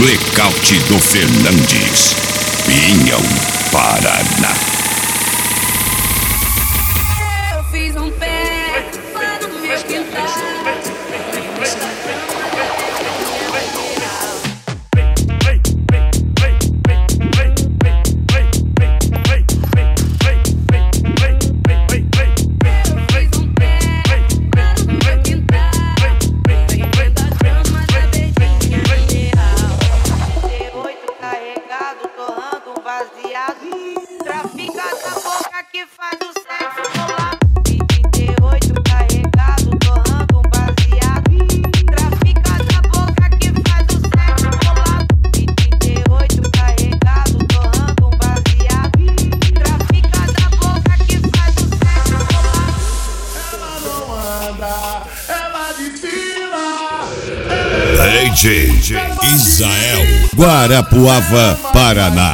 Blackout do Fernandes, Pinhão, Paraná. Eu fiz um pé lá no meu quintal. Trafica da boca que faz o sexo rolar. 38 carregado, torrando um baseado. Trafica da boca que faz o sexo rolar. 38 carregado, torrando um baseado. Trafica da boca que faz o sexo rolar. Ela não anda, ela desfila. DJ Israel, Guarapuava, Paraná.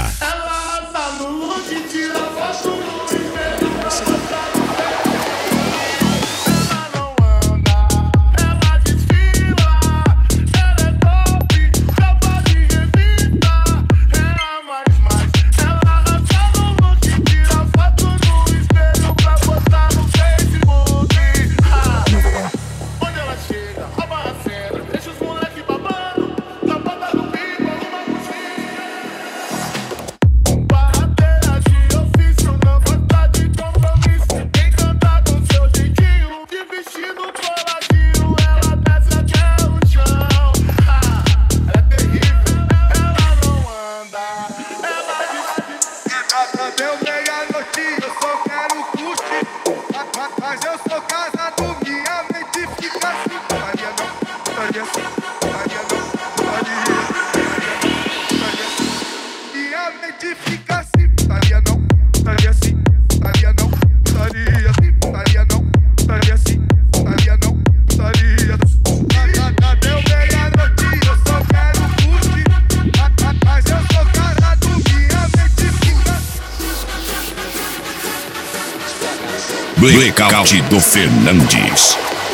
Eu dei a notícia, eu só quero curtir. Mas eu sou casado, minha mente fica assim. Faria não, faria assim, faria não, faria. Minha mente fica assim. Faria não, faria assim, faria não, faria assim, faria não, faria assim, faria não, faria. Eu dei a notícia, eu só quero curtir. Mas eu sou casado, minha mente fica assim. Blackout do Fernandes.